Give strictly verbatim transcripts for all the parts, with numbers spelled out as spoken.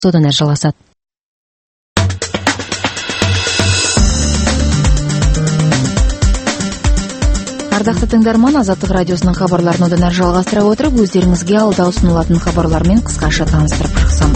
содан әрі жалғасады. Ардақты тыңдарман, Азаттық радиосының хабарларын одан әрі жалғастыра отырып, өздеріңізге алда ұсынылатын хабарлармен қысқаша таныстырып шықсам.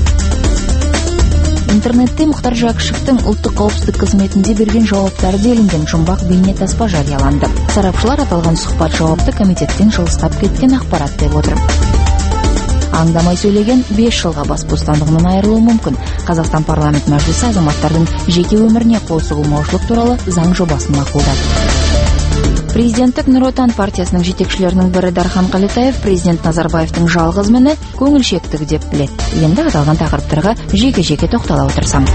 Интернетте Мұхтар Жәкішевтің ұлттық қауіпсіздік қызметінде берген жауаптары делінген жұмбақ бейнетаспа жарияланды. Сарапшылар аталған сұхбат жауапты комитеттен жылыстап кеткен ақпарат деп отыр. Аңдамай сөйлеген бес жылға бас бостандығынан айырылуы мүмкін. Қазақстан парламент мәжілісі азаматтардың жеке өміріне қол сұғылмаушылық туралы заң жобасын мақұлдады. Президенттік Нұр Отан партиясының жетекшілерінің бірі Дархан Қалетаев президент Назарбаевтың жалғыз міні көңілшектігі деп біледі. Енді аталған тақырыптарға жеке-жеке тоқтала отырсам.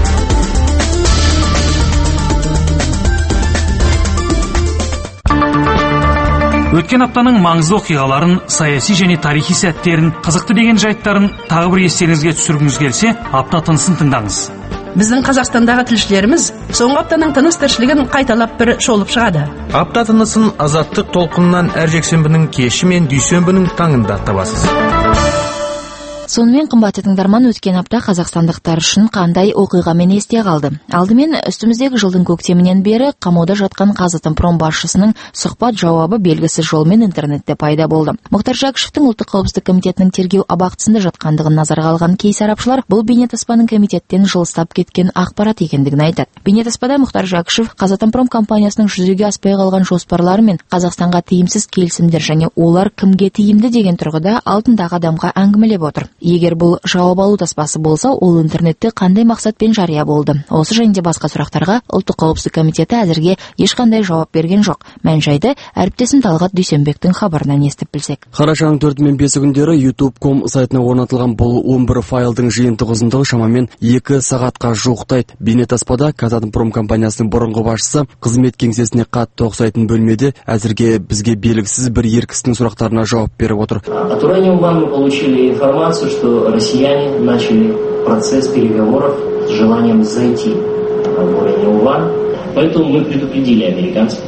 Өткен аптаның маңызды оқиғаларын, саяси және тарихи сәттерін, қызықты деген жайттарын тағы бір естеріңізге түсіргіңіз келсе, апта тынысын тыңдаңыз. Біздің Қазақстандағы тілшілеріміз соңғы аптаның тыныс тіршілігін қайталап бір шолып шығады. Апта тынысын Азаттық толқынынан әр жексенбінің кеші мен дүйсенбінің таңында табасыз. Сонымен қымбатты тыңдарман, өткен апта қазақстандықтар үшін қандай оқиғамен есте қалды? Алдымен үстіміздегі жылдың көктемінен бері қамауда жатқан Қазатомпром басшысының сұхбат жауабы белгісіз жолмен интернетте пайда болды. Мұхтар Жәкішевтің ұлттық қауіпсіздік комитетінің тергеу абақтысында жатқандығын назарға алған кей сарапшылар бұл бейнетаспаның комитеттен жылыстап кеткен ақпарат екендігін айтады. Бейнетаспада Мұхтар Жәкішев Қазатомпром компаниясының жүзеге аспай қалған жоспарлары мен Қазақстанға тиімсіз келісімдер және олар кімге тиімді деген тұрғыда алдындағы адамға әңгімелеп отыр. Егер бұл жауап алу таспасы болса, ол интернетте қандай мақсатпен жария болды? Осы жайында басқа сұрақтарға ұлттық қауіпсіздік комитеті әзірге ешқандай жауап берген жоқ. Мән-жайды әріптесім Талғат Дүйсенбектің хабарынан естіп білсек. Қарашаның төрті мен бесі күндері ютуб точка ком сайтына орнатылған бұл он бір файлдың жиынтық ұзындығы шамамен екі сағатқа жуықтайды. Бейнетаспада Қазатомпром компаниясының бұрынғы басшысы қызмет кеңсесіне қатты ұқсайтын бөлмеде әзірге бізге белгісіз бір ер кісінің сұрақтарына жауап беріп отыр. От Ураниумбанка мы получили информацию, что россияне начали процесс переговоров с желанием зайти в Ураниумбанк. Поэтому мы предупредили американцев,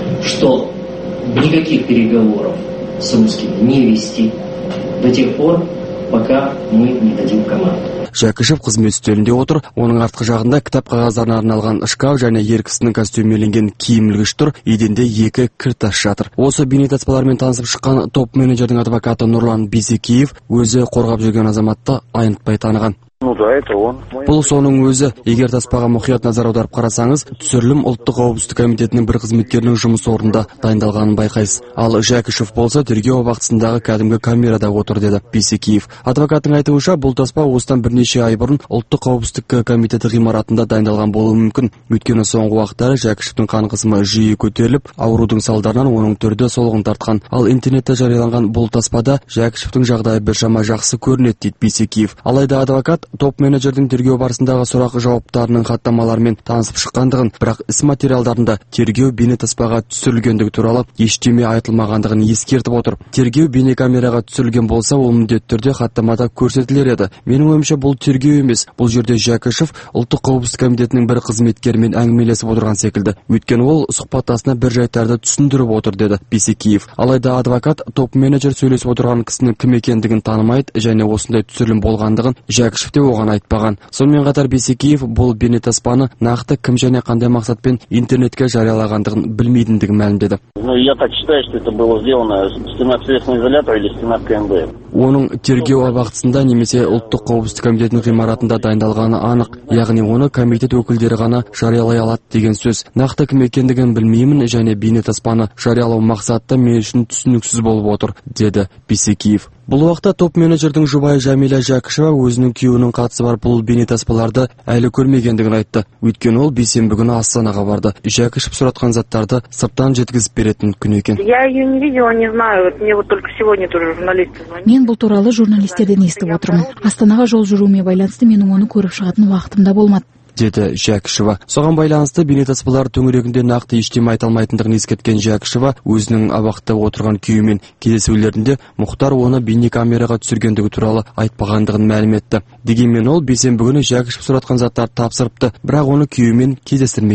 что никаких переговоров с русскими не вести до тех пор, пока мы не дадим команду. Жәкішев қызмет үстелінде отыр, оның артқы жағында кітап қағаздарына арналған шкаф және ер кісінің костюмеленген киім ілгіш тұр, еденде екі кіртас жатыр. Осы бейнетаспалармен танысып шыққан топ менеджердің адвокаты Нұрлан Бисекеев өзі қорғап жүрген азаматты айнытпай таныған. Ну да, это он. Бұл соның өзі. Егер таспаға мұқият назар аударып қарасаңыз, түсірілім ұлттық қауіпсіздік комитетінің бір қызметкерінің жұмыс орнында дайындалғанын байқайсыз. Ал Жәкішев болса тергеу абақтысындағы кәдімгі камерада отыр, деді Бисекеев. Адвокаттың айтуынша, бұл таспа осыдан бірнеше ай бұрын ұлттық қауіпсіздік комитеті ғимаратында дайындалған болуы мүмкін. Өйткені соңғы уақыттары Жәкішевтің қан қысымы жиі көтеріліп, аурудың салдарынан оның түрде солығын тартқан. Ал интернетте жарияланған бұл таспада Жәкішевтің жағдайы біршама жақсы көрінеді, дейді Бисекеев. Алайда адвокат топ менеджердің тергеу барысындағы сұрақ жауаптарының хаттамаларымен танысып шыққандығын, бірақ іс материалдарында тергеу бейнетаспаға түсірілгендігі туралы ештеме айтылмағандығын ескертіп отыр. Тергеу бейнекамераға түсірілген болса, ол міндетті түрде хаттамада көрсетілер еді. Менің ойымша, бұл тергеу емес. Бұл жерде Жәкішев ұлттық қауіпсіздік комитетінің бір қызметкерімен әңгімелесіп отырған секілді. Өйткені ол сұхбаттасына бір жайттарды түсіндіріп отыр, деді Бисекеев. Алайда адвокат топ менеджер сөйлесіп отырған кісінің кім екендігін танымайды және осындай түсірілім болғандығын Жәкішев оған айтпаған. Сонымен қатар Бисекеев бұл бейнетаспаны нақты кім және қандай мақсатпен интернетке жариялағандығын білмейтіндігін мәлімдеді. Ну, я так считаю, что это было сделано в стенах следственного изолятора или стенах КМБ. Оның тергеу абақтысында немесе ұлттық қауіпсіздік комитетінің ғимаратында дайындалғаны анық, яғни оны комитет өкілдері ғана жариялай алады деген сөз. Нақты кім екендігін білмеймін және бейнетаспаны жариялау мақсаты мен үшін түсініксіз болып отыр, деді Бисекеев. Бұл уақытта топ менеджердің жұбайы Жәмила Жәкішева өзінің күйеуінің қатысы бар бұл бейнетаспаларды әлі көрмегендігін айтты. Өйткені ол бейсенбі күні Астанаға барды. Жәкішев сұратқан заттарды сырттан жеткізіп беретін күн екен. Я ее не видела, не знаю. Мне вот только сегодня тоже журналисты звонили. Мен бұл туралы журналистерден естіп отырмын. Астанаға жол жүруіме байланысты менің оны көріп шығатын уақытымда болмады, деді Жәкішева. Соған байланысты бейнетаспалар төңірегінде нақты ештеме айта алмайтындығын ескерткен Жәкішева өзінің абақта отырған күйімен кездесулерінде Мұхтар оны бейнекамераға түсіргендігі туралы айтпағандығын мәлім етті. Дегенмен ол бейсенбі күні Жәкішев сұратқан заттарды тапсырыпты, бірақ оны күйімен кездестірмеген.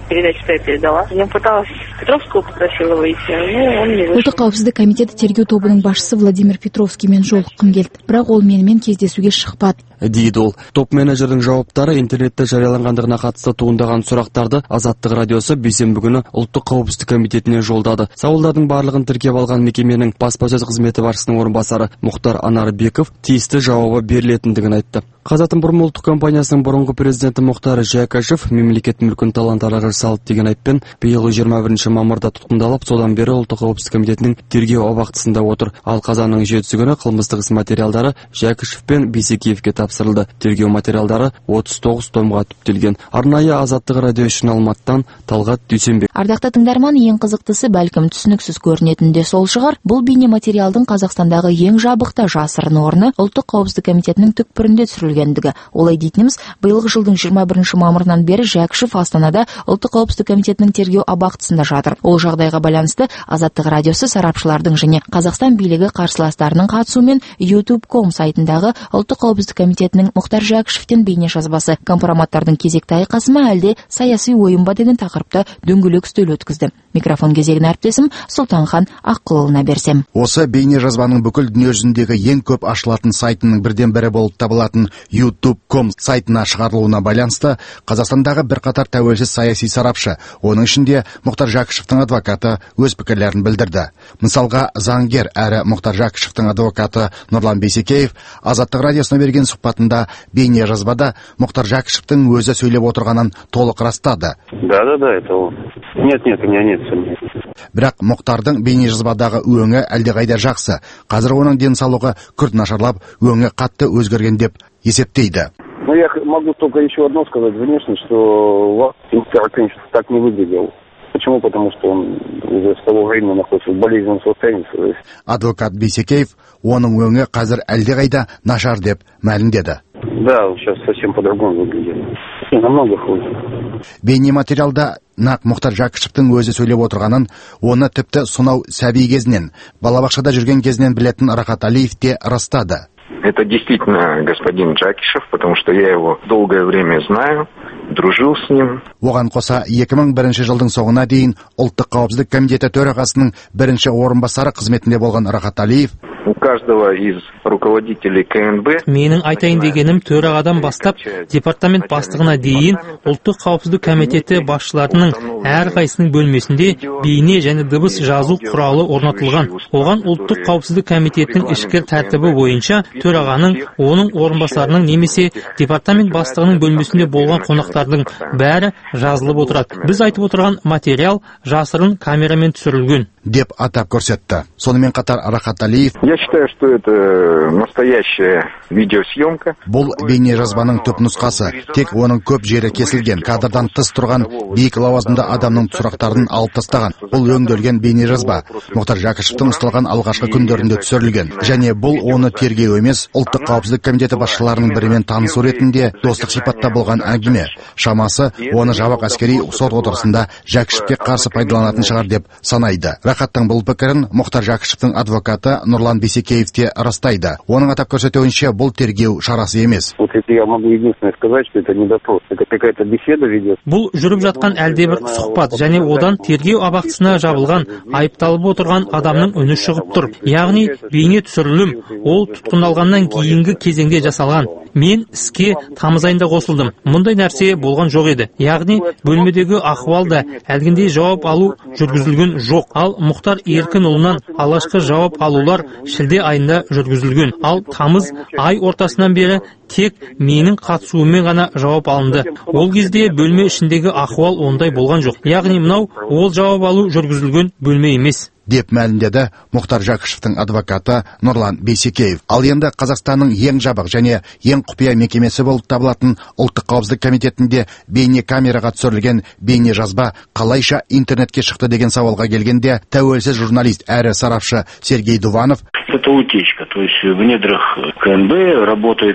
передачу-то я передала. Я пыталась Петровского попросила выйти, но он не вышел. Ұлттық қауіпсіздік комитеті тергеу тобының басшысы Владимир Петровскиймен жолыққым келді, бірақ ол менімен кездесуге шықпады дейді ол. Топ менеджердің жауаптары интернетте жарияланғандығына қатысты туындаған сұрақтарды Азаттық радиосы бейсенбі күні Ұлттық қауіпсіздік комитетіне жолдады. Сауалдардың барлығын тіркеп алған мекеменің баспасөз қызметі басшысының орынбасары Мұхтар Анарбеков тиісті жауабы берілетіндігін айтты. Қазатомпром ұлттық компаниясының бұрынғы президенті Мұхтар Жәкішев мемлекет мүлкін талан-таражға салды деген айыппен биылғы жиырма бірінші мамырда тұтқындалып, содан бері Ұлттық қауіпсіздік комитетінің тергеу абақтысында отыр. Ал қазанның жетісі күні қылмыстық іс материалдары Жәкішев пен Бейсекеевке тапсырылды. Тергеу материалдары отыз тоғыз томға түптелген. Арнайы Азаттық радио үшін Алматыдан Талғат Дүйсенбек. Ардақты тыңдарман, ең қызықтысы бәлкім түсініксіз көрінетінде сол шығар. Бұл бейне материалдың Қазақстандағы ең жабықта жасырын орны Ұлттық қауіпсіздік комитетінің түкпірінде түсірілгендігі. Олай дейтініміз, биылғы жылдың жиырма бірінші мамырынан бері Жәкішев Астанада Ұлттық қауіпсіздік комитетінің тергеу абақтысында жатыр. Ол жағдайға байланысты Азаттық радиосы сарапшылардың және Қазақстан билігі қарсыластарының қатысуымен ютуб точка ком сайтындағы Ұлттық қауіпсіздік комитетінің Мұхтар Жәкішевтен бейне жазбасы компроматтардың кезекті айқасы ма әлде саяси ойын ба деген тақырыпта дөңгелек үстел өткізді. Микрофон кезегін әріптесім Сұлтанхан Аққұлына берсем. Осы бейне жазбаның бүкіл дүниежүзіндегі ең көп ашылатын сайтының бірден бірі болып табылатын ютуб точка ком сайтына шығарылуына байланысты Қазақстандағы бірқатар тәуелсіз саяси сарапшы, оның ішінде Мұхтар Жәкішевтің адвокаты өз пікірлерін білдірді. Мысалға, заңгер әрі Мұхтар Жәкішевтің адвокаты Нұрлан Бейсекеев Азаттық радиосына берген сұхбатында бейне жазбада Мұхтар Жәкішевтің өзі сөйлеп отырғанын толық растады. Да, да, да, это он. Нет, нет, у меня нет сомнений. Бірақ Мұхтардың бейне жазбадағы өңі әлдеқайда жақсы. Қазір оның денсаулығы күрт нашарлап, өңі қатты өзгерген деп есептейді. Ну, я могу только еще одно сказать внешне, что вас Мұхтар, конечно, так не выглядел. Почему? Потому что он уже с того времени находится в болезненном состоянии. Адвокат Бейсекеев оның өңі қазір әлдеқайда нашар деп мәлімдеді. Да, он сейчас совсем по-другому выглядит. Намного хуже. Бейне материалда нақ Мұхтар Жәкішевтің өзі сөйлеп отырғанын, оны тіпті сонау сәби кезінен, балабақшада жүрген кезінен білетін Рахат Алиев те растады. Это действительно господин Джакишев, потому что я его долгое время знаю, дружил с ним. Оған қоса екі мың бірінші жылдың соңына дейін Ұлттық қауіпсіздік комитеті төрағасының бірінші орынбасары қызметінде болған Рахат Алиев у каждого из руководителей КНБ. Менің айтайын дегенім, төрағадан бастап департамент бастығына дейін Ұлттық қауіпсіздік комитеті басшыларының әрқайсының бөлмесінде бейне және дыбыс жазу құралы орнатылған. Оған Ұлттық қауіпсіздік комитетінің ішкі тәртібі бойынша төрағаның, оның орынбасарының немесе департамент бастығының бөлмесінде болған қонақтардың бәрі жазылып отырады. Біз айтып отырған материал жасырын камерамен түсірілген деп атап көрсетті. Сонымен қатар Рахат Алиев: Я считаю, что это настоящая видеосъемка. Бұл бейне жазбаның түп нұсқасы, тек оның көп жері кесілген, кадрдан тыс тұрған биік лауазымды адамның сұрақтарын алып тастаған. Бұл өңделген бейне жазба Мұхтар Жәкішевтің ұсталған алғашқы күндерінде түсірілген, және бұл оны тергеу емес, Ұлттық қауіпсіздік комитеті басшыларының бірімен танысу ретінде достық сипатта болған әңгіме. Шамасы, оны жабық әскери сот отырысында Жәкішевке қарсы пайдаланатын шығар деп санайды. Рахаттың бұл пікірін Мұхтар Жәкішевтің адвокаты Нұрлан Бейсекеев те растайды. Оның атап көрсетуінше, бұл тергеу шарасы емес. Вот это я могу единственное сказать, что это не допрос. Это какая-то беседа ведет. Бұл жүріп жатқан әлдебір сұхбат, және одан тергеу абақтысына жабылған, айыпталып отырған адамның үні шығып тұр. Яғни бейне түсірілім ол тұтқындалғаннан кейінгі кезеңде жасалған. Мен іске тамыз айында қосылдым. Мұндай нәрсе болған жоқ еді. Яғни бөлмедегі ахуалда әлгіндей жауап алу жүргізілген жоқ. Ал Мұхтар Еркінұлынан алғашқы жауап алулар шілде айында жүргізілген. Ал тамыз ай ортасынан бері тек менің қатысуыммен ғана жауап алынды. Ол кезде бөлме ішіндегі ахуал ондай болған жоқ. Яғни мынау ол жауап алу жүргізілген бөлме емес деп мәлімдеді Мұхтар Жәкішевтің адвокаты Нұрлан Бейсекеев. Ал енді Қазақстанның ең жабық және ең құпия мекемесі болып табылатын Ұлттық қауіпсіздік комитетінде бейне камераға түсірілген бейне жазба қалайша интернетке шықты деген сауалға келгенде, тәуелсіз журналист әрі сарапшы Сергей Дуванов: Это утечка, то есть в недрах КНБ работает КРОТ,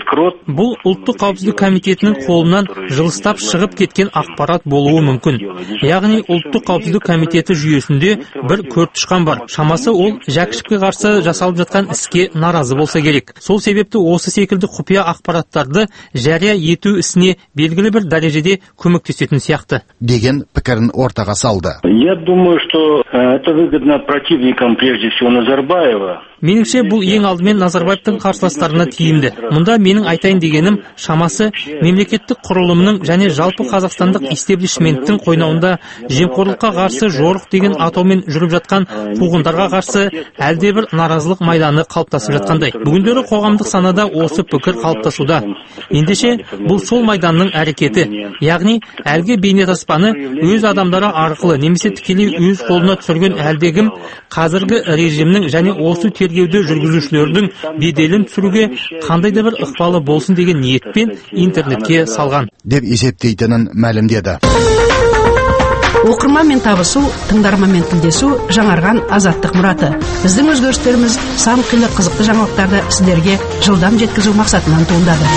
Бұл ұлттық қауіпсіздік комитетінің қолынан жылыстап шығып кеткен ақпарат болуы мүмкін. Яғни ұлттық қауіпсіздік комитеті жүйесінде бір көртышқан бар. Шамасы ол Жәкішевке қарсы жасалып жатқан іске наразы болса керек. Сол себепті осы секілді құпия ақпараттарды жария ету ісіне белгілі бір дәрежеде көмектесетін сияқты. Деген пікірін ортаға салды. Я думаю, что это выгодно противникам, прежде всего Назарбаева. Меніңше бұл ең алдымен Назарбаевтың қарсыластарына тиімді. Мұнда менің айтайын дегенім шамасы мемлекеттік құрылымның және жалпы қазақстандық истеблишменттің қойнауында жемқорлыққа қарсы жорық деген атаумен жүріп жатқан қуғындарға қарсы әлдебір наразылық майданы қалыптасып жатқандай. Бүгіндері қоғамдық санада осы пікір қалыптасуда. Ендеше бұл сол майданның әрекеті. Яғни әлгі бейнетаспаны өз адамдары арқылы немесе тікелей өз қолына түсірген әлдегім қазіргі режимнің және осы тергеуді жүргізушілердің беделін түсіруге қандай да бір ықпалы болсын деген ниетпен интернетке салған деп есептейтінін мәлімдеді. Оқырманмен табысу, тыңдарманмен тілдесу жаңарған азаттық мұраты. Біздің өзгерістеріміз сан қилы қызықты жаңалықтарды сіздерге жылдам жеткізу мақсатынан туындады.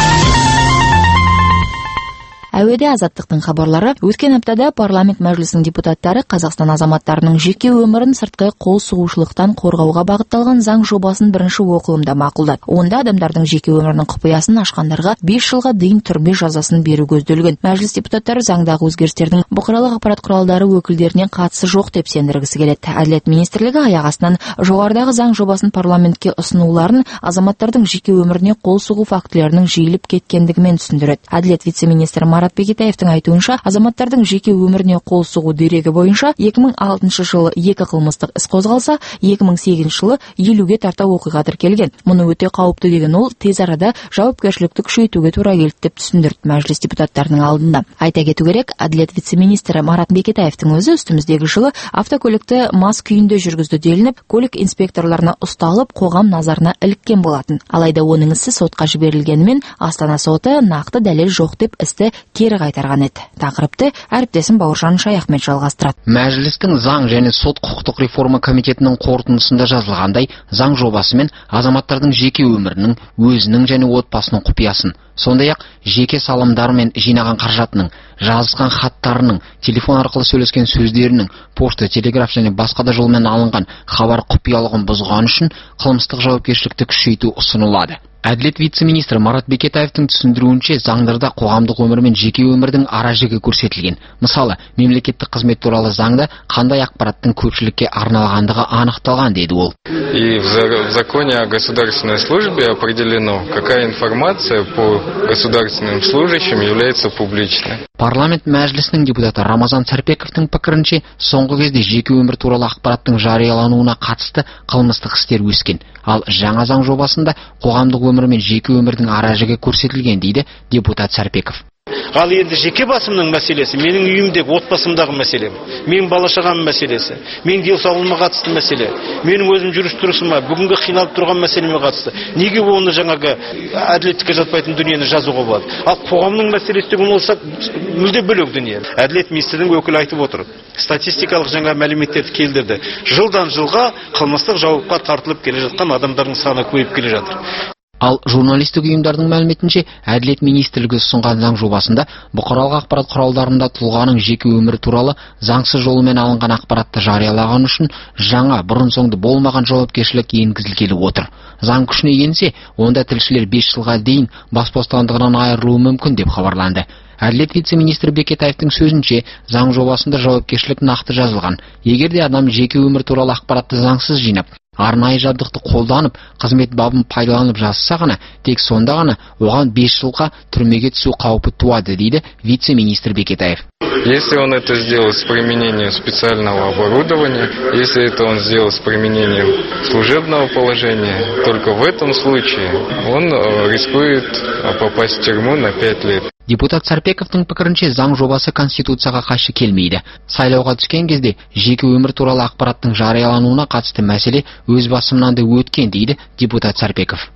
Әуеде азаттықтың хабарлары. Өткен аптада парламент мәжілісінің депутаттары Қазақстан азаматтарының жеке өмірін сыртқы қол сұғушылықтан қорғауға бағытталған заң жобасын бірінші оқылымда мақұлдады. Онда адамдардың жеке өмірінің құпиясын ашқандарға бес жылға дейін түрме жазасын беру көзделген. Мәжіліс депутаттары заңдағы өзгерістердің бұқаралық ақпарат құралдары өкілдеріне қатысы жоқ деп сендіргісі келеді. Әділет министрлігі аяқ астынан жоғарыдағы заң жобасын парламентке ұсынуларын азаматтардың жеке өміріне қол сұғу фактілерінің жиіліп кеткендігімен түсіндіреді. Әділет вице-министрі Марат Бекетаевтың айтуынша, азаматтардың жеке өміріне қол сұғу дерегі бойынша екі мың алтыншы жылы екі қылмыстық іс қозғалса, екі мың сегізінші жылы елуге тарта оқиға тіркелген. Мұны өте қауіпті деген ол тез арада жауапкершілікті күшейтуге тура келді деп түсіндірді мәжіліс депутаттарының алдында. Айта кету керек, Әділет вице-министрі Марат Бекетаевтың өзі үстіміздегі жылы автокөлікті мас күйінде жүргізді делініп, көлік инспекторларына ұсталып, қоғам назарына іліккен болатын. Алайда оның ісі сотқа жіберілгенімен, Астана соты нақты дәлел жоқ деп істі кері қайтарған еді. Тақырыпты әріптесім Бауыржан Шаяхмет жалғастырады. Мәжілістің заң және сот құқықтық реформа комитетінің қорытындысында жазылғандай, заң жобасымен азаматтардың жеке өмірінің, өзінің және отбасының құпиясын, сондай-ақ жеке салымдары мен жинаған қаражатының, жазысқан хаттарының, телефон арқылы сөйлескен сөздерінің, пошта, телеграф және басқа да жолмен алынған хабар құпиялығын бұзған үшін қылмыстық жауапкершілікті күшейту ұсынылады. Әділет вице-министрі Марат Бекетаевтың түсіндіруінше, заңдарда қоғамдық өмір мен жеке өмірдің ара-жігі көрсетілген. Мысалы, мемлекеттік қызмет туралы заңда қандай ақпараттың көпшілікке арналғандығы анықталған, деді ол. И в законе о государственной службе определено, какая информация по государственным служащим является публичной. Парламент мәжілісінің депутаты Рамазан Сарпековтың пікірінше, соңғы кезде жеке өмір туралы ақпараттың жариялануына қатысты қылмыстық істер өскен. Ал жаңа заң жобасында қоғамдық өмір мен жеке өмірдің ара-жігі көрсетілген, дейді депутат Сарпеков. Ал енді жеке басымның мәселесі, менің үйімдегі отбасымдағы мәселе, менің бала-шағам мәселесі, менің денсаулығыма қатысты мәселе, менің өзім жүріс-тұрысыма, бүгінгі қиналып тұрған мәселеме қатысты. Неге оны жаңағы әділеттікке жатпайтын дүниені жазуға болады? Ал қоғамның мәселесі деген болса, мүлде бөлек дүние. Әділет министрінің өкілі айтып отыр. Статистикалық жаңа мәліметтерді келдірді. Жылдан жылға қылмыстық жауапқа тартылып келе жатқан адамдардың саны көбейіп келе жатыр. Ал журналистік ұйымдардың мәліметінше, Әділет министрлігі ұсынған заң жобасында бұқаралық ақпарат құралдарында тұлғаның жеке өмірі туралы заңсыз жолымен алынған ақпаратты жариялаған үшін жаңа бұрын-соңды болмаған жауапкершілік енгізілгелі отыр. Заң күшіне енсе, онда тілшілер бес жылға дейін бас бостандығынан айырылуы мүмкін деп хабарланды. Әділет вице-министрі Бекетаевтың сөзінше, заң жобасында жауапкершілік нақты жазылған. Егер де адам жеке өмір туралы ақпаратты заңсыз жинап, арнайы жабдықты қолданып, қызмет бабын пайдаланып жазса ғана, тек сонда ғана оған бес жылға түрмеге түсу қаупі туады, дейді вице-министр Бекетаев. Если он это сделал с применением специального оборудования, если это он сделал с применением служебного положения, только в этом случае он рискует попасть в тюрьму на пять лет. Депутат Сарпековтың пікірінше, заң жобасы конституцияға қайшы келмейді. Сайлауға түскен кезде жеке өмір туралы ақпараттың жариялануына қатысты мәселе өз басымнан да өткен, дейді депутат Сарпеков.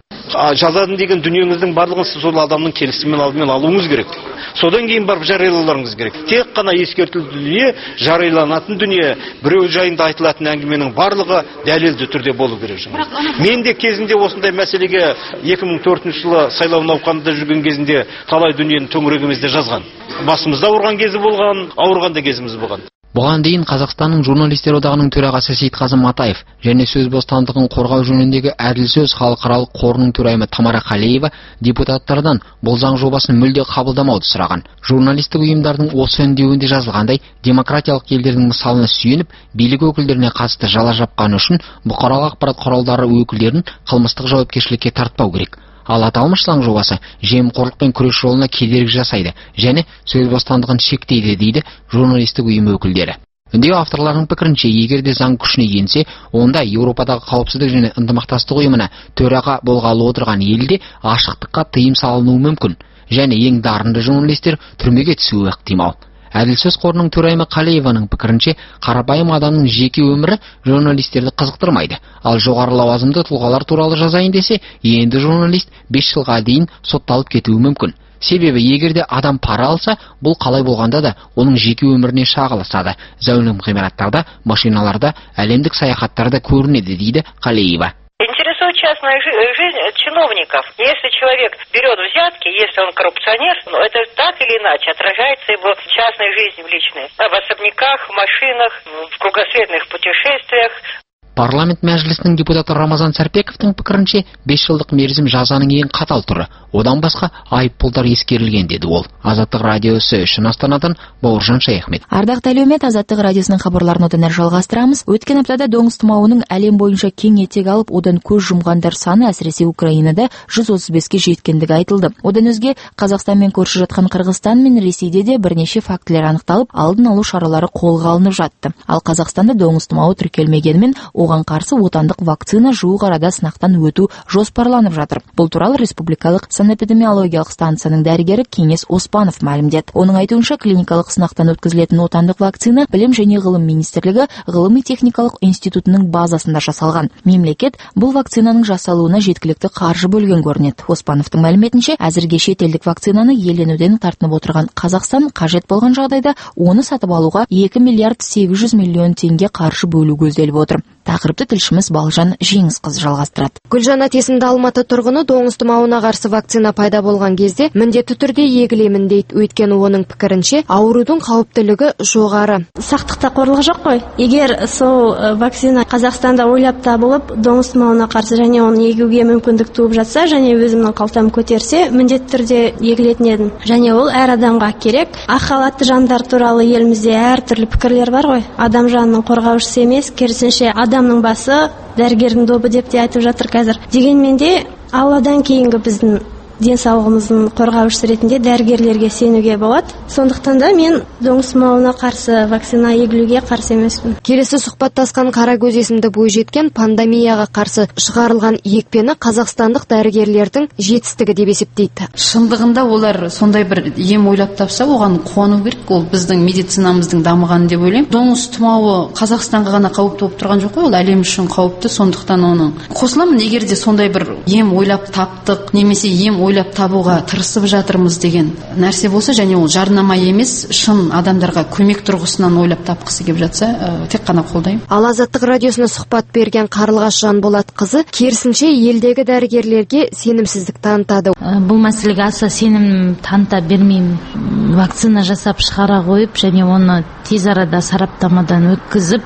жазадым деген дүниеңіздің барлығын сіз ол адамның келісімімен алдымен алуыңыз керек. Содан кейін барып жариялауларыңыз керек. Тек қана ескертілді дүние, жарияланатын дүние, біреу жайында айтылатын әңгіменің барлығы дәлелді түрде болу керек. Мен де кезінде осындай мәселеге екі мың төртінші жылы сайлау науқанында жүрген кезінде талай дүниені төңірегімізде жазған. Басымызда ауырған кезі болған, ауырған да кезіміз болған. Бұған дейін Қазақстанның журналистер одағының төрағасы Сейтқазы Матаев және сөз бостандығын қорғау жөніндегі Әділ сөз халықаралық қорының төрайымы Тамара Қалиева депутаттардан бұл заң жобасын мүлде қабылдамауды сұраған. Журналистік ұйымдардың осы үндеуінде жазылғандай, демократиялық елдердің мысалына сүйеніп, билік өкілдеріне қатысты жала жапқаны үшін бұқаралық ақпарат құралдары өкілдерін қылмыстық жауапкершілікке тартпау керек. Ал аталмыш заң жобасы жемқорлықпен күрес жолына кедергі жасайды және сөз бостандығын шектейді дейді журналистік ұйым өкілдері. Үндеу авторларының пікірінше, егер де заң күшіне енсе, онда Еуропадағы қауіпсіздік және ынтымақтастық ұйымына төраға болғалы отырған елде ашықтыққа тыйым салынуы мүмкін және ең дарынды журналистер түрмеге түсуі ықтимал. Әділ сөз қорының төрайымы Қалиеваның пікірінше, қарапайым адамның жеке өмірі журналистерді қызықтырмайды. Ал жоғары лауазымды тұлғалар туралы жазайын десе, енді журналист бес жылға дейін сотталып кетуі мүмкін. Себебі егерде адам пара алса, бұл қалай болғанда да оның жеке өміріне шағылысады. Зәулім ғимараттарда, машиналарда, әлемдік саяхаттарда көрінеді, дейді Қалиева. Интересует частная жизнь чиновников. Если человек берет взятки, если он коррупционер, ну, это так или иначе отражается его в частной жизни, в личной. В особняках, в машинах, в кругосветных путешествиях. Парламент мәжілісінің депутаты Рамазан Сәрпековтың пікірінше, бес жылдық мерзім жазаның ең қатал түрі. Одан басқа айыппұлдар ескерілген, деді ол. Азаттық радиосы үшін Астанадан Бауыржан Шаяхмет. Ардақты әлеумет, Азаттық радиосының хабарларын одан әрі жалғастырамыз. Өткен аптада доңыз тұмауының әлем бойынша кең етек алып, одан көз жұмғандар саны әсіресе Украинада жүз отыз беске жеткендігі айтылды. Одан өзге Қазақстанмен көрші жатқан Қырғызстан мен Ресейде де бірнеше фактілер анықталып, алдын алу шаралары қолға алынып жатты. Ал Қазақстанда доңыз тұмауы тіркелмегенімен, оған қарсы отандық вакцина жуық арада сынақтан өту жоспарланып жатыр. Бұл туралы республикалық санэпидемиологиялық станцияның дәрігері Кеңес Оспанов мәлімдеді. Оның айтуынша, клиникалық сынақтан өткізілетін отандық вакцина Білім және ғылым министрлігі ғылыми-техникалық институтының базасында жасалған. Мемлекет бұл вакцинаның жасалуына жеткілікті қаржы бөлген көрінеді. Оспановтың мәліметінше, әзірге шетелдік вакцинаны иеленуден тартынып отырған Қазақстан қажет болған жағдайда оны сатып алуға екі миллиард сегіз жүз миллион теңге қаржы бөлу көзделіп отыр. Тақырыпты тілшіміз Балжан Жеңісқызы жалғастырады. Гүлжанат есімді Алматы тұрғыны доңыз тұмауына қарсы вакцина пайда болған кезде міндетті түрде егілемін дейді. Өйткені оның пікірінше аурудың қауіптілігі жоғары. Сақтықта қорлық жоқ қой. Егер сол вакцина Қазақстанда ойлап табылып, доңыз тұмауына қарсы және оны егуге мүмкіндік туып жатса, және өзімнің қалтам көтерсе, міндетті түрде егілетін едім. Және ол әр адамға керек. Ақ халатты жандар туралы елімізде әртүрлі пікірлер бар ғой. Адам жанының қорғаушысы емес, керісінше адамның басы дәрігердің добы деп те айтып жатыр қазір. Дегенмен де Алладан кейінгі біздің денсаулығымыздың қорғаушысы ретінде дәрігерлерге сенуге болады. Сондықтан да мен доңыз тұмауына қарсы вакцина егілуге қарсы емеспін. Келесі сұхбаттасқан Қарагөз есімді бойжеткен пандемияға қарсы шығарылған екпені қазақстандық дәрігерлердің жетістігі деп есептейді. Шындығында олар сондай бір ем ойлап тапса, оған қуану керек. Ол біздің медицинамыздың дамығаны деп ойлаймын. Доңыз тұмауы Қазақстанға ғана қауіпті болып тұрған жоқ қой, ол әлем үшін қауіпті. Сондықтан оның қосыламын, егер де сондай бір ем ойлап таптық, немесе ем ойлап табуға тырысып жатырмыз деген нәрсе болса, және ол жарнама емес, шын адамдарға көмек тұрғысынан ойлап тапқысы келіп жатса, ә, тек қана қолдаймын. Ал Азаттық радиосына сұхбат берген Қарлығаш Жанболат қызы керісінше елдегі дәрігерлерге сенімсіздік танытады. Бұл мәселеге аса сенім таныта бермеймін. Вакцина жасап шығара қойып, және оны тез арада сараптамадан өткізіп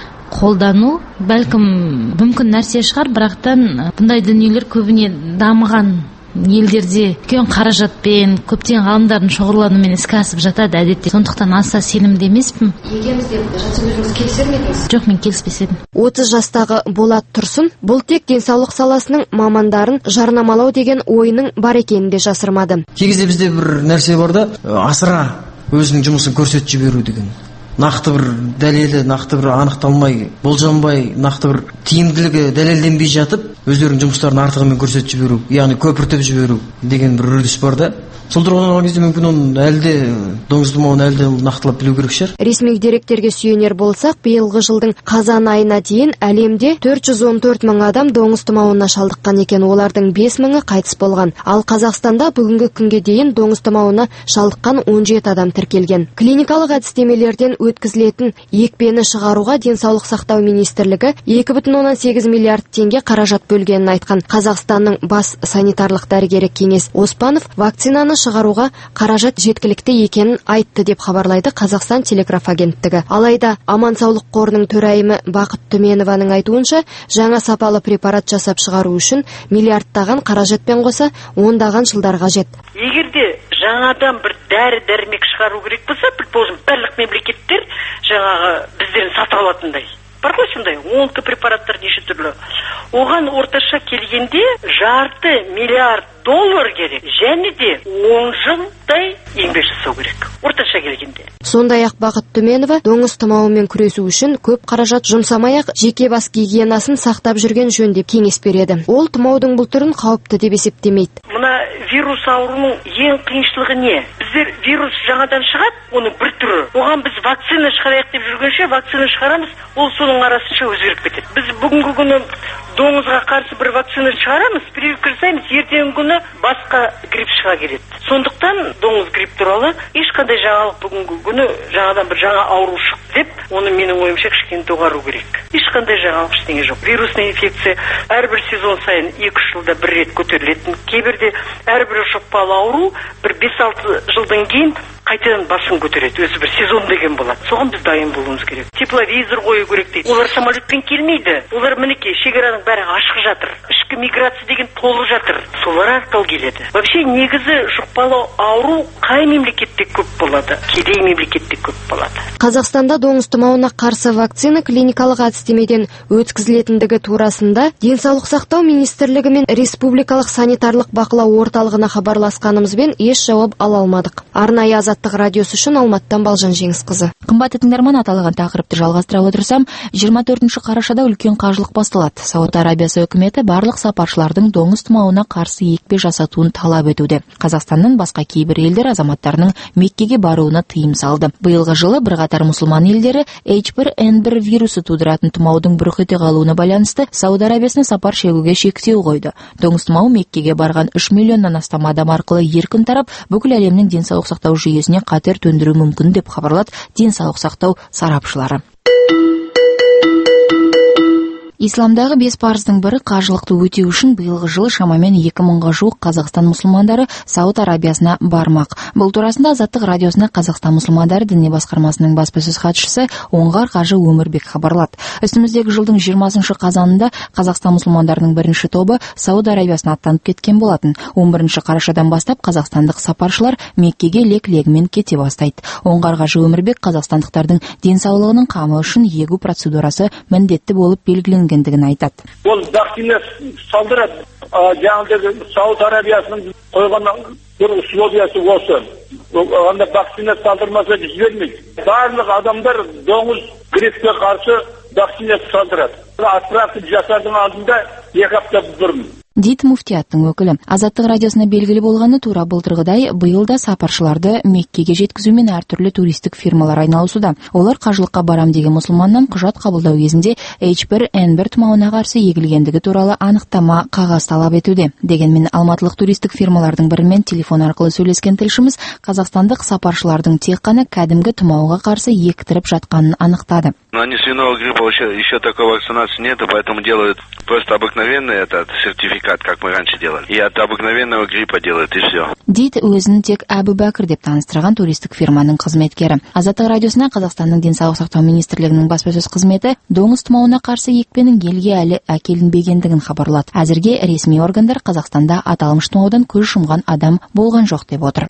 қолдану бәлкім мүмкін нәрсе шығар, бірақтан бұндай дүниелер көбіне дамыған елдерде үлкен қаражатпен, көптеген ғалымдардың шоғырлануымен іске асып жатады әдетте. Сондықтан аса сенімді емеспін. Екеуміз де өзіңіз келісер ме едіңіз? Жоқ, мен келіспес едім. отыз жастағы Болат Тұрсын бұл тек денсаулық саласының мамандарын жарнамалау деген ойының бар екенін де жасырмады. Кей кезде бізде бір нәрсе бар да, асыра өзінің жұмысын көрсетіп жіберу деген. Нақты бір дәлелі, нақты бір анықталмай, болжанбай, нақты бір тиімділігі дәлелденбей жатып, өздерінің жұмыстарын артығымен көрсетіп жіберу, яғни көпіртіп жіберу деген бір үрдіс бар да. сол тұрғыдан алған кезде мүмкін оның әлі де доңыз тұмауын әлі де нақтылап білу керек шығар. Ресми деректерге сүйенер болсақ, биылғы жылдың қазан айына дейін әлемде төрт жүз он төрт мың адам доңыз тұмауына шалдыққан екен, олардың бес мыңы қайтыс болған. Ал Қазақстанда бүгінгі күнге дейін доңыз тұмауына шалдыққан он жеті адам тіркелген. Клиникалық әдістемелерден өткізілетін екпені шығаруға денсаулық сақтау министрлігі екі бүтін оннан сегіз миллиард теңге қаражат бөлгенін айтқан. Қазақстанның бас санитарлық дәрігері Кеңес Оспанов вакцинаны шығаруға қаражат жеткілікті екенін айтты деп хабарлайды Қазақстан телеграф агенттігі. Алайда Аман-саулық қорының төрайымы Бақыт Түменованың айтуынша, жаңа сапалы препарат жасап шығару үшін миллиардтаған қаражатпен қоса ондаған жылдар қажет. Егерде жаңадан бір дәрі-дәрмек шығару керек болса, предположим, барлық мемлекеттер жаңағы біздерін сатып алатындай. Бар ғой сондай, онка препараттар неше түрлі. Оған орташа келгенде жарты миллиард доллар керек, және де он жылдай еңбек жасау керек. Орташа келгенде. Сондай-ақ Бақыт Түменова доңыз тұмауымен күресу үшін көп қаражат жұмсамай-ақ жеке бас гигиенасын сақтап жүрген жөн деп кеңес береді. Ол тұмаудың бұл түрін қауіпті деп есептемейді. Мына вирус ауруының ең қиыншылығы не? Біздер вирус жаңадан шығады, оның бір түрі. Оған біз вакцина шығарайық деп жүргенше, вакцина шығарамыз, ол соның арасынша өзгеріп кетеді. Біз бүгінгі күні доңызға қарсы бір вакцина шығарамыз, прививка жасаймыз, ертеңгі күні басқа грипп шыға келеді. Сондықтан доңыз грипп туралы ешқандай жаңалық бүгінгі күні жаңадан бір жаңа ауру шықты деп, оны менің ойымша кішкене доғару керек. Ешқандай жаңалық ештеңе жоқ. Вирусный инфекция әрбір сезон сайын екі үш жылда бір рет көтерілетін. Кейбірде әрбір жұқпалы ауру бір бес алты жылдан кейін қайтадан басын көтереді, өзі бір сезон деген болады. Соған біз дайын болуымыз керек. Тепловизор қою керек дейді. Олар самолетпен келмейді. Олар мінекей шекараның бәрі ашық жатыр. Ішкі миграция деген толы жатыр. Солар арқылы келеді. Вообще негізі жұқпалы ауру қай мемлекетте көп болады? Кедей мемлекетте көп болады. Қазақстанда доңыз тұмауына қарсы вакцина клиникалық әдістемеден өткізілетіндігі турасында денсаулық сақтау министрлігі мен республикалық санитарлық бақылау орталығына хабарласқанымызбен еш жауап ала алмадық. Арнайы Азаттық радиосы үшін Алматтан Балжан Жеңісқызы. Қымбатты тыңдарман, аталған тақырыпты жалғастыра отырсам, жиырма төртінші қарашада үлкен қажылық басталады. Сауд Арабиясы үкіметі барлық сапаршылардың доңыз тұмауына қарсы екпе жасатуын талап етуде. Қазақстанның басқа кейбір елдер азаматтарының Меккеге баруына тыйым салды. Биылғы жылы бірқатар мұсылман елдері эйч бір эн бір вирусы тудыратын тұмаудың бүркіте қалуына байланысты Сауд Арабиясына сапар шегуге шектеу қойды. Доңыз тұмауы Меккеге барған үш миллионнан астам адам арқылы еркін тарап, бүкіл әлемнің денсаулық сақтау жүйесіне қатер төндіру мүмкін деп хабарлады денсаулық сақтау сарапшылары. Исламдағы бес парыздың бірі қажылықты өтеу үшін биылғы жылы шамамен екі мыңға жуық Қазақстан мұсылмандары Сауд Арабиясына бармақ. Бұл турасында Азаттық радиосына Қазақстан мұсылмандары діни басқармасының баспасөз хатшысы Оңғар Қажы Өмірбек хабарлады. Үстіміздегі жылдың жиырмасыншы қазанында Қазақстан мұсылмандарының бірінші тобы Сауд Арабиясына аттанып кеткен болатын. он бірінші қарашадан бастап қазақстандық сапаршылар Меккеге лек-легімен кете бастайды. Оңғар Қажы Өмірбек қазақстандықтардың денсаулығының қамы үшін егу процедурасы міндетті болып белгіленген гендігін айтады. Ол вакцина салдырады. Жаңағы Сауд Арабиясының қойған бір условиясы осы. Анда вакцина салдырмаса жібермейді. Барлық адамдар доңыз гриппке қарсы вакцина салдырады. Отправка жасардың алдында екі апта бұрын. Дейді муфтияттың өкілі. Азаттық радиосына белгілі болғаны тура былтырғыдай биылда сапаршыларды Меккеге жеткізумен әртүрлі туристік фирмалар айналысуда. Олар қажылыққа барам деген мұсылманнан құжат қабылдау кезінде эйч бір эн бір тұмауына қарсы егілгендігі туралы анықтама қағаз талап етуде. Дегенмен алматылық туристік фирмалардың бірімен телефон арқылы сөйлескен тілшіміз қазақстандық сапаршылардың тек қана кәдімгі тұмауға қарсы ектіріп жатқанын анықтады. Они свиного гриппа еще такой вакцинации нет, поэтому делают просто обыкновенный этот сертификат, как мы раньше делали. И от обыкновенного гриппа делают, и все. Дейді өзін тек Әбу Бәкір деп таныстырған туристік фирманың қызметкері. Азаттық радиосына Қазақстанның денсаулық сақтау министрлігінің баспасөз қызметі доңыз тұмауына қарсы екпенің елге әлі әкелінбегендігін хабарлады. Әзірге ресми органдар Қазақстанда аталмыш тұмаудан көз жұмған адам болған жоқ деп отыр.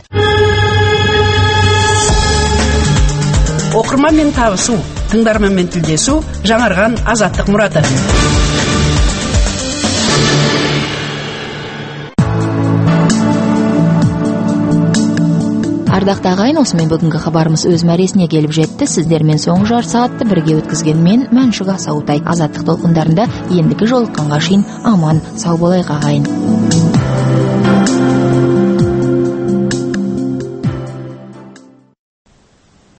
Оқырманмен табысу, тыңдарманмен тілдесу, жаңарған азаттық мұраты. Ардақты ағайын, осымен бүгінгі хабарымыз өз мәресіне келіп жетті. Сіздермен соңғы жарты сағатты бірге өткізген мен Мәншүк Асауытай. Азаттық толқындарында ендігі жолыққанға шейін аман сау болайық ағайын.